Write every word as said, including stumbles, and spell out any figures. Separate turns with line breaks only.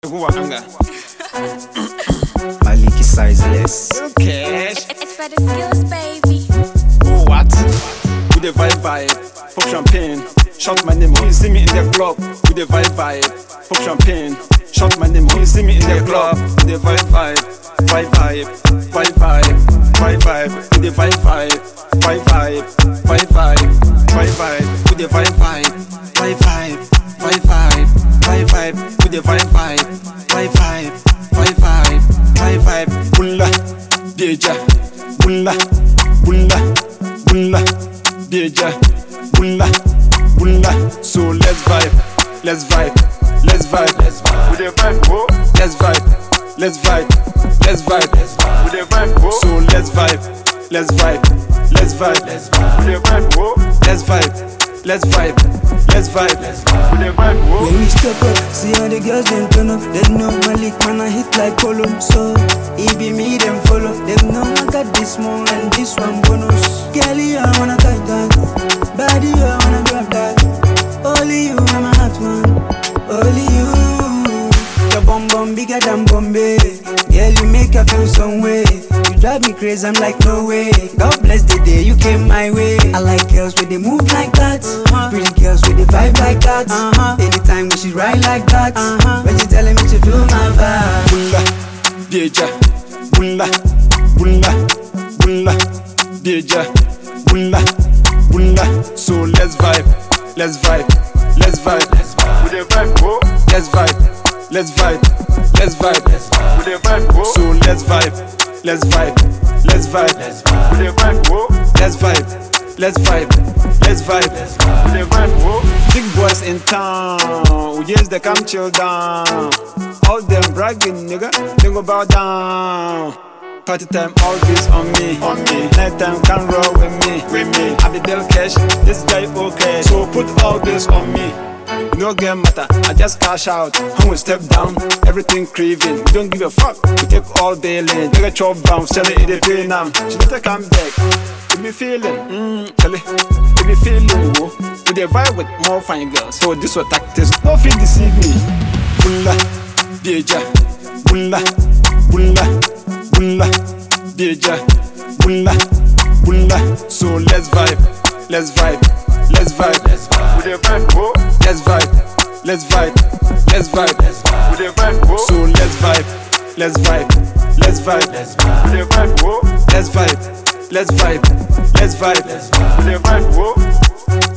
Maliki sizeless.
Cash.
It's for the skills, baby.
Oh, what? With the vibe vibe, pop champagne, shout my name. When you see me in the club, with the vibe vibe, pop champagne, shout my name. When you see me in the club, with the vibe vibe, vibe vibe, vibe vibe, vibe vibe, with the vibe vibe, vibe vibe, vibe vibe, vibe vibe, with the vibe vibe, vibe vibe, vibe vibe, vibe vibe, with the vibe vibe, vibe vibe, vibe vibe, vibe vibe, bulla, deja, bulla, bulla, bulla, deja, bulla, bulla. So let's vibe, let's vibe, let's vibe, let's vibe. With the vibe, whoa. Let's vibe, let's vibe, let's vibe, let's vibe. With the vibe, whoa. So let's vibe, let's vibe, let's vibe, let's vibe. With the vibe, whoa. Let's vibe, let's vibe, let's vibe, let's vibe. With the vibe, whoa.
When we step up, see how the girls them turn up. They know my lick, man, I hit like Polo. So, it be me, them follow. Them know I got this more and this one bonus. Girlie, I wanna touch that. Body, I wanna grab that. Only you, I'm a hot one. Only you. Your bum bum bigger than Bombay. Girl, you make her feel some way. You drive me crazy, I'm like, no way. God bless the day you came my way. I like girls where they move like that. Uh-huh. Pretty girls with the vibe like that. Uh-huh. Anytime when she ride like that. Uh-huh. When she telling me she feel my vibe.
Bulla, deja, bulla, bulla, bulla, deja, bulla, bulla. So let's vibe, let's vibe, let's vibe, let's vibe. With the vibe, whoa. Let's vibe, let's vibe, let's vibe, let's vibe. With the vibe, whoa. So let's vibe, let's vibe, let's vibe, let's vibe. With the vibe, whoa. Let's vibe, let's vibe, let's vibe, let's vibe. With the vibe, whoa. Big boys in town, yes they come chill down. All them bragging, nigga, they go bow down. Party time, all this on me, on me. Night time can roll with me, with me. I be Del Cash, this guy okay. So put all this on me. No game matter, I just cash out. When we step down, everything craving. We don't give a fuck, we take all day lane. Nigga chop bounce, tell it it pay now. She better come back. You be feeling, mmm, tell it. You be feeling, whoa. We dey vibe with more fine girls. So this was tactics, don't feel deceive me. Bulla, deja, bulla, bulla, bulla, deja, bulla, bulla. So let's vibe, let's vibe, let's vibe, let's vibe. With the vibe, whoa. Let's vibe, let's vibe, let's vibe, let's vibe. With the vibe, whoa. So let's vibe, let's vibe, let's vibe, let's vibe. With the vibe, whoa. Let's vibe, let's vibe, let's vibe, let's vibe. With the vibe, whoa.